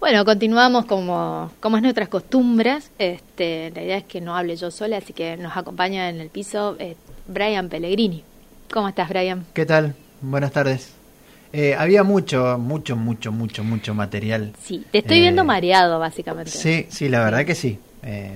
Bueno, continuamos como es nuestras costumbres. La idea es que no hable yo sola, así que nos acompaña en el piso Brian Pellegrini. ¿Cómo estás, Brian? ¿Qué tal? Buenas tardes. Había mucho material. Sí, te estoy viendo mareado, básicamente. Sí, la verdad que sí.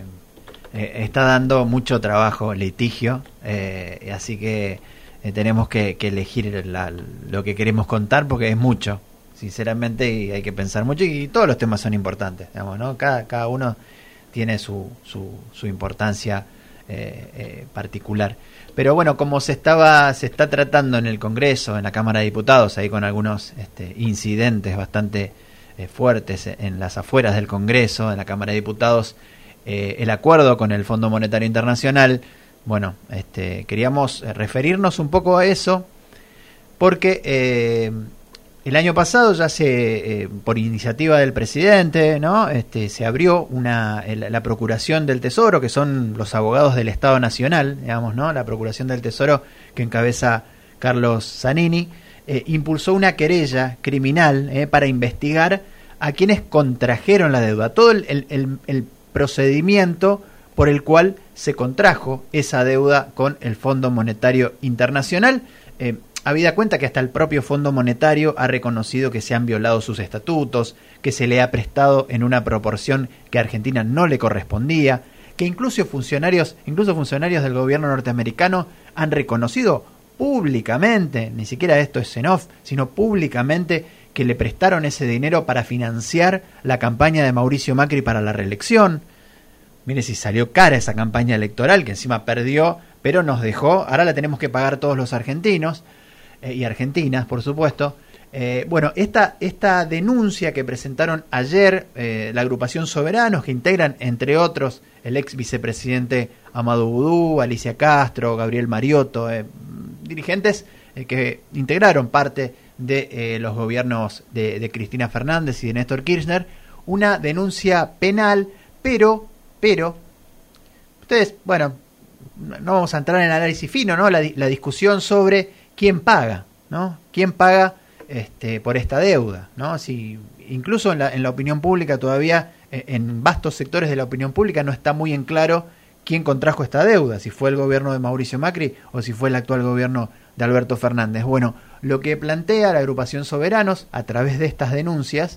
Está dando mucho trabajo, litigio, así que tenemos que elegir lo que queremos contar porque es mucho, sinceramente, y hay que pensar mucho, y todos los temas son importantes, digamos, ¿no? Cada uno tiene su importancia particular. Pero bueno, como se está tratando en el Congreso, en la Cámara de Diputados, ahí con algunos incidentes bastante fuertes en las afueras del Congreso, en la Cámara de Diputados, el acuerdo con el Fondo Monetario Internacional, bueno, queríamos referirnos un poco a eso, porque el año pasado ya por iniciativa del presidente, ¿no? Se abrió la Procuración del Tesoro, que son los abogados del Estado Nacional, digamos, ¿no? La Procuración del Tesoro que encabeza Carlos Zanini, impulsó una querella criminal para investigar a quienes contrajeron la deuda, todo el procedimiento por el cual se contrajo esa deuda con el Fondo Monetario Internacional. Habida cuenta que hasta el propio Fondo Monetario ha reconocido que se han violado sus estatutos, que se le ha prestado en una proporción que a Argentina no le correspondía, que incluso funcionarios del gobierno norteamericano han reconocido públicamente, ni siquiera esto es en off, sino públicamente, que le prestaron ese dinero para financiar la campaña de Mauricio Macri para la reelección. Mire si salió cara esa campaña electoral, que encima perdió, pero nos dejó, ahora la tenemos que pagar todos los argentinos y argentinas, por supuesto. Bueno, esta denuncia que presentaron ayer la agrupación Soberanos, que integran, entre otros, el ex vicepresidente Amadou Oudou, Alicia Castro, Gabriel Mariotto, dirigentes que integraron parte de los gobiernos de Cristina Fernández y de Néstor Kirchner, una denuncia penal, pero ustedes, bueno, no vamos a entrar en análisis fino, ¿no? La discusión sobre quién paga, ¿no? ¿Quién paga por esta deuda, ¿no? Si incluso en la opinión pública todavía, en vastos sectores de la opinión pública no está muy en claro quién contrajo esta deuda, si fue el gobierno de Mauricio Macri o si fue el actual gobierno de Alberto Fernández. Bueno, lo que plantea la agrupación Soberanos a través de esta denuncia,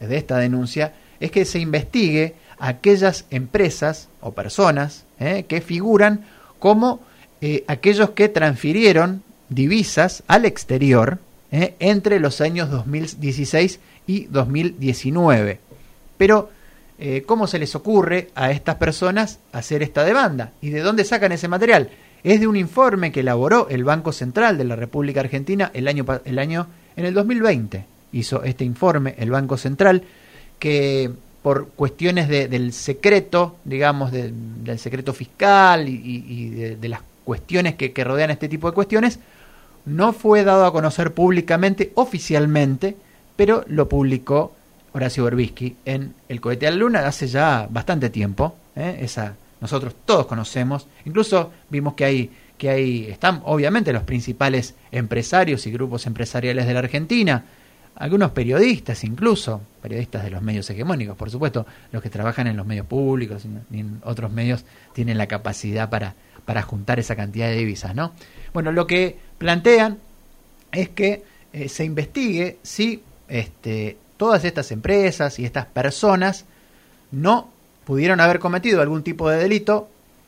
es que se investigue a aquellas empresas o personas que figuran como aquellos que transfirieron divisas al exterior entre los años 2016 y 2019. Pero, ¿cómo se les ocurre a estas personas hacer esta demanda? ¿Y de dónde sacan ese material? Es de un informe que elaboró el Banco Central de la República Argentina en el 2020. Hizo este informe el Banco Central, que por cuestiones del secreto, digamos, del secreto fiscal y de las cuestiones que rodean este tipo de cuestiones, no fue dado a conocer públicamente, oficialmente, pero lo publicó Horacio Berbisky en El cohete a la luna hace ya bastante tiempo. Nosotros todos conocemos, incluso vimos que ahí están obviamente los principales empresarios y grupos empresariales de la Argentina, algunos periodistas, incluso periodistas de los medios hegemónicos, por supuesto, los que trabajan en los medios públicos y en otros medios tienen la capacidad para juntar esa cantidad de divisas, ¿no? Bueno, lo que plantean es que se investigue si todas estas empresas y estas personas no pudieron haber cometido algún tipo de delito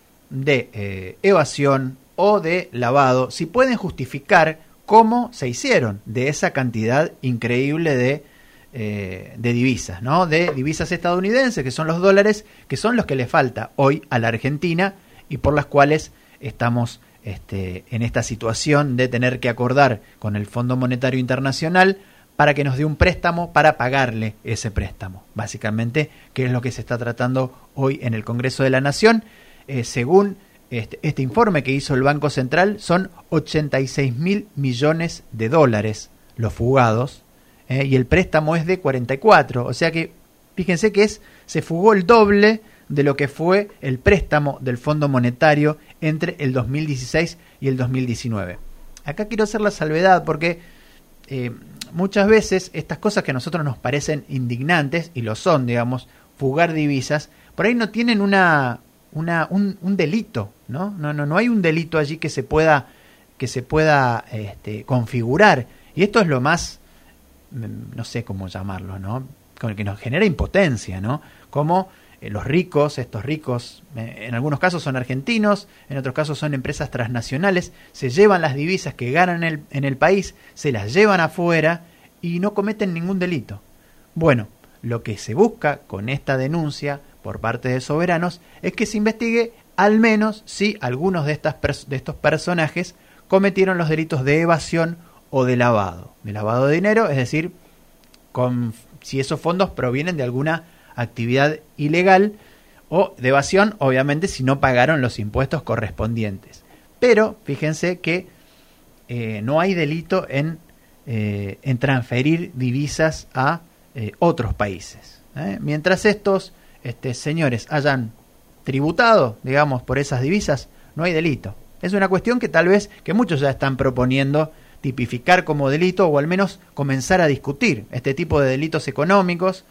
de evasión o de lavado, si pueden justificar cómo se hicieron de esa cantidad increíble de divisas, ¿no? De divisas estadounidenses, que son los dólares, que son los que le falta hoy a la Argentina y por las cuales estamos en esta situación de tener que acordar con el Fondo Monetario Internacional para que nos dé un préstamo para pagarle ese préstamo, básicamente, que es lo que se está tratando hoy en el Congreso de la Nación. Según este informe que hizo el Banco Central, son 86.000 millones de dólares los fugados, y el préstamo es de 44, o sea que fíjense que se fugó el doble de lo que fue el préstamo del Fondo Monetario entre el 2016 y el 2019. Acá quiero hacer la salvedad porque muchas veces estas cosas que a nosotros nos parecen indignantes, y lo son, digamos, fugar divisas, por ahí no tienen un delito, ¿no? No hay un delito allí que se pueda configurar. Y esto es lo más, no sé cómo llamarlo, ¿no? Con el que nos genera impotencia, ¿no? Como los ricos, estos ricos, en algunos casos son argentinos, en otros casos son empresas transnacionales, se llevan las divisas que ganan en el país, se las llevan afuera y no cometen ningún delito. Bueno, lo que se busca con esta denuncia por parte de Soberanos es que se investigue al menos si algunos de estos personajes cometieron los delitos de evasión o de lavado de dinero, es decir, si esos fondos provienen de alguna actividad ilegal, o de evasión, obviamente, si no pagaron los impuestos correspondientes. Pero fíjense que no hay delito en transferir divisas a otros países. Mientras estos señores hayan tributado, digamos, por esas divisas, no hay delito. Es una cuestión que tal vez que muchos ya están proponiendo tipificar como delito, o al menos comenzar a discutir este tipo de delitos económicos,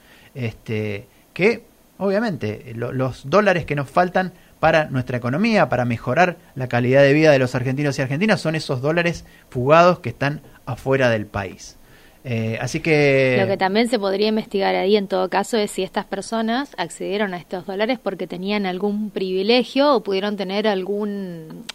que obviamente los dólares que nos faltan para nuestra economía, para mejorar la calidad de vida de los argentinos y argentinas, son esos dólares fugados que están afuera del país. Así que... Lo que también se podría investigar ahí en todo caso es si estas personas accedieron a estos dólares porque tenían algún privilegio o pudieron tener algún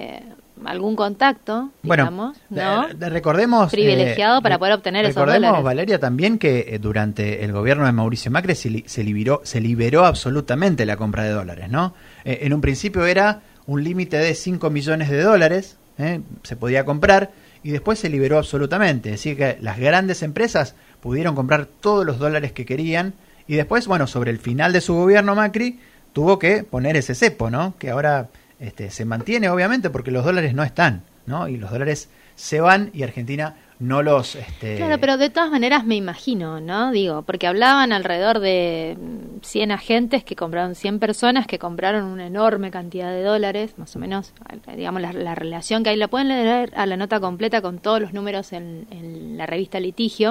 contacto, digamos, ¿no? Recordemos... privilegiado para poder obtener esos dólares. Recordemos, Valeria, también que durante el gobierno de Mauricio Macri se liberó absolutamente la compra de dólares, ¿no? En un principio era un límite de 5 millones de dólares, se podía comprar, y después se liberó absolutamente. Es decir, que las grandes empresas pudieron comprar todos los dólares que querían, y después, bueno, sobre el final de su gobierno Macri, tuvo que poner ese cepo, ¿no? Que ahora se mantiene, obviamente, porque los dólares no están, ¿no? Y los dólares se van y Argentina no los... Claro, pero de todas maneras me imagino, ¿no? Digo, porque hablaban alrededor de 100 agentes que compraron, 100 personas que compraron una enorme cantidad de dólares, más o menos, digamos, la relación que hay, la pueden leer a la nota completa con todos los números en la revista Litigio.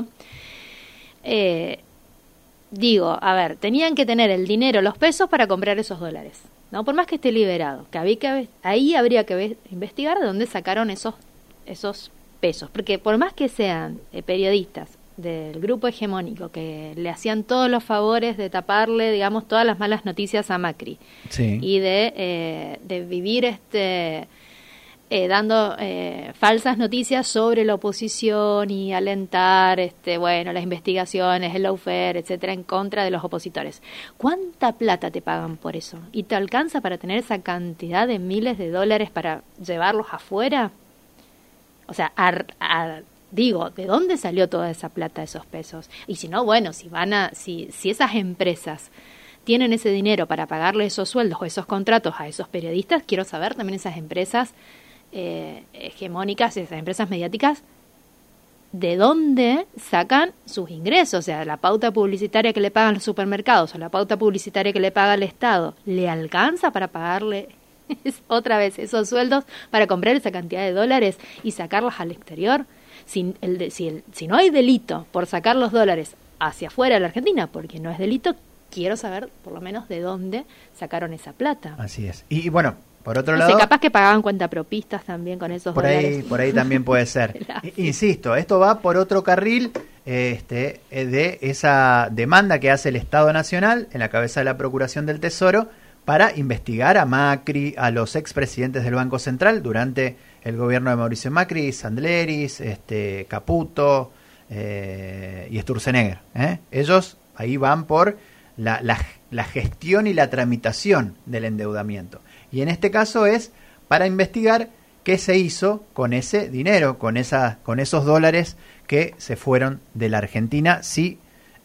Digo, a ver, tenían que tener el dinero, los pesos para comprar esos dólares, ¿no? Por más que esté liberado, ahí habría que investigar de dónde sacaron esos pesos, porque por más que sean periodistas del grupo hegemónico que le hacían todos los favores de taparle, digamos, todas las malas noticias a Macri, sí, y de vivir dando falsas noticias sobre la oposición y alentar las investigaciones, el lawfare, etcétera, en contra de los opositores. ¿Cuánta plata te pagan por eso? ¿Y te alcanza para tener esa cantidad de miles de dólares para llevarlos afuera? O sea, digo, ¿de dónde salió toda esa plata, esos pesos? Y si no, bueno, si esas empresas tienen ese dinero para pagarle esos sueldos o esos contratos a esos periodistas, quiero saber también esas empresas hegemónicas, esas empresas mediáticas, de dónde sacan sus ingresos. O sea, la pauta publicitaria que le pagan los supermercados o la pauta publicitaria que le paga el Estado, ¿le alcanza para pagarle otra vez esos sueldos para comprar esa cantidad de dólares y sacarlos al exterior? Si no hay delito por sacar los dólares hacia afuera de la Argentina, porque no es delito, quiero saber por lo menos de dónde sacaron esa plata. Así es. Y bueno, por otro no lado... sé, capaz que pagaban cuentapropistas también con esos dólares. Por ahí también puede ser. Insisto, esto va por otro carril de esa demanda que hace el Estado Nacional en la cabeza de la Procuración del Tesoro para investigar a Macri, a los expresidentes del Banco Central durante el gobierno de Mauricio Macri, Sandleris, Caputo y Sturzenegger. Ellos ahí van por la gestión y la tramitación del endeudamiento. Y en este caso es para investigar qué se hizo con ese dinero, con esos dólares que se fueron de la Argentina, si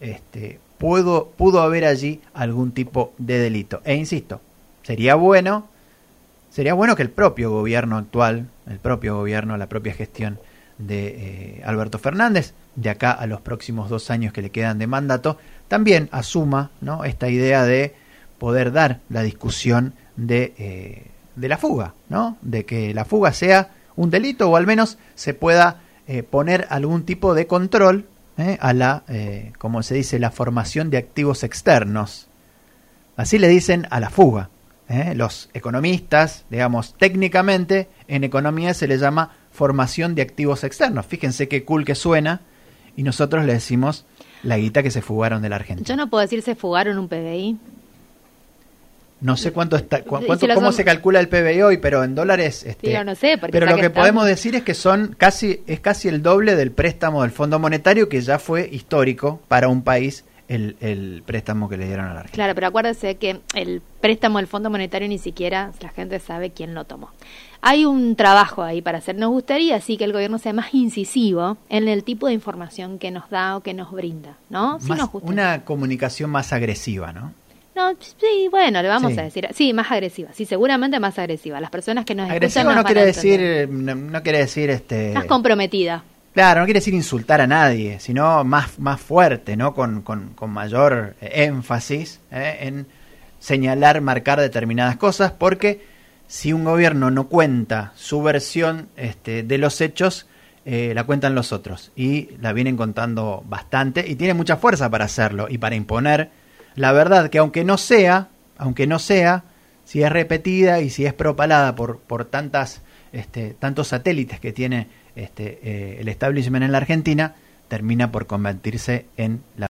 pudo haber allí algún tipo de delito. E insisto, sería bueno que el propio gobierno actual, la propia gestión de Alberto Fernández, de acá a los próximos 2 años que le quedan de mandato, también asuma, ¿no?, esta idea de poder dar la discusión de la fuga, ¿no?, de que la fuga sea un delito, o al menos se pueda poner algún tipo de control a la, como se dice, la formación de activos externos. Así le dicen a la fuga. Los economistas, digamos, técnicamente en economía se le llama formación de activos externos. Fíjense qué cool que suena, y nosotros le decimos la guita que se fugaron de la Argentina. Yo no puedo decir se fugaron un PBI. No sé cómo se calcula el PBI hoy, pero en dólares. Sí, no sé, pero lo que podemos decir es que es casi el doble del préstamo del Fondo Monetario, que ya fue histórico para un país el préstamo que le dieron a la Argentina. Claro, pero acuérdese que el préstamo del Fondo Monetario ni siquiera la gente sabe quién lo tomó. Hay un trabajo ahí para hacer. Nos gustaría sí que el gobierno sea más incisivo en el tipo de información que nos da o que nos brinda, ¿no? Sí, una comunicación más agresiva, ¿no? No, sí, bueno, le vamos a decir, sí, más agresiva, sí, seguramente más agresiva. Las personas que nos escuchan no quiere decir, no quiere decir más comprometida. Claro, no quiere decir insultar a nadie, sino más fuerte, ¿no? Con mayor énfasis en señalar, marcar determinadas cosas, porque si un gobierno no cuenta su versión de los hechos, la cuentan los otros, y la vienen contando bastante, y tiene mucha fuerza para hacerlo y para imponer la verdad, que aunque no sea, si es repetida y si es propalada por tantos satélites que tiene el establishment en la Argentina, termina por convertirse en la